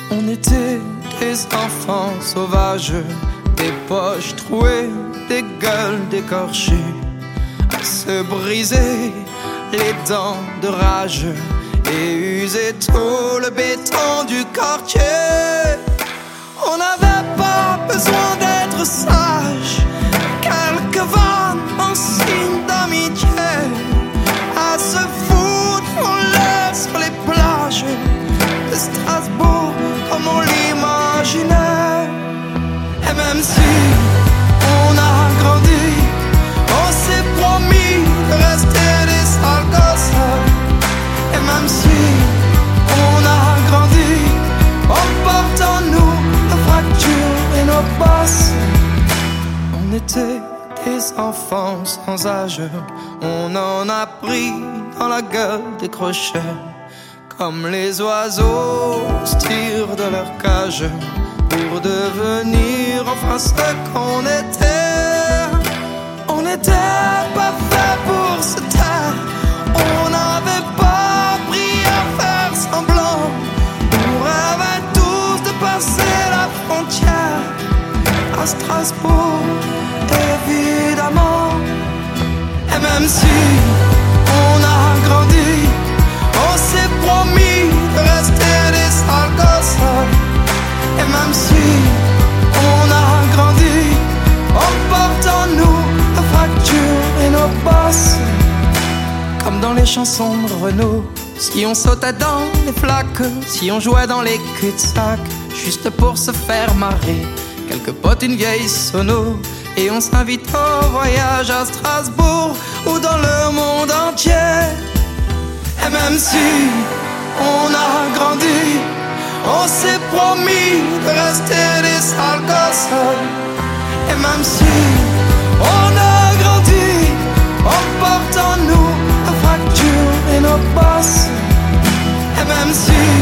On était des enfants sauvages, des poches trouées, des gueules décorchées, à se briser les dents de rage et user tout le béton du quartier. On n'avait pas besoin d'être sage, quelques vannes en signe d'amitié, à se foutre en l'air sur les plages de Strasbourg comme on l'imaginait. Et même si on a grandi, on s'est promis de rester des sales gosses. Et même si on a grandi, on porte en nous nos fractures et nos bosses. On était des enfants sans âge, on en a pris dans la gueule des crochets, comme les oiseaux se tirent de leur cage pour devenir enfin ce qu'on était. On n'était pas fait pour se taire, on n'avait pas appris à faire semblant. On rêvait tous de passer la frontière à Strasbourg, évidemment. Et même si on a grandi, on s'est promis de rester des sales gosses. Et même si on a grandi, on porte en nous nos fractures et nos bosses. Comme dans les chansons de Renaud, si on sautait dans les flaques, si on jouait dans les cul-de-sac, juste pour se faire marrer, quelques potes, une vieille sono, et on s'invite au voyage à Strasbourg ou dans le monde entier. Et même si on a grandi, on s'est promis de rester des sales gosses. Et même si on a grandi, on porte en nous nos fractures et nos bosses. Et même si